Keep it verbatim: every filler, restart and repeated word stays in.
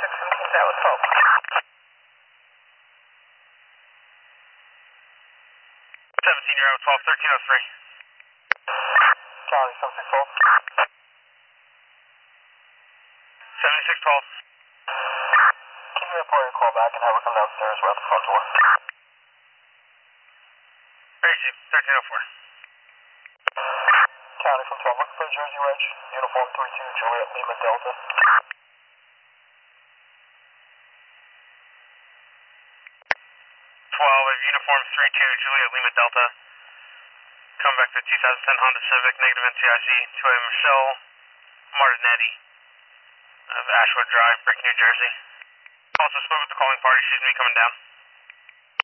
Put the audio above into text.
seventy-six seventeen Dallas twelve. seventeen, you're out twelve, thirteen oh three. Charlie, seventy-six twelve. seventy-six twelve. Can you report your call back and have her come downstairs? We're at the front door. Very cheap, thirteen oh four. County from twelve, looking for the Jersey Reg, uniform three two, Juliet Lima Delta. twelve, uniform three two, Juliet Lima Delta. Come back to two thousand ten Honda Civic, negative N T I C, to a Michelle Martinetti of Ashwood Drive, Brick, New Jersey. Also spoke with the calling party, she's going to be coming down.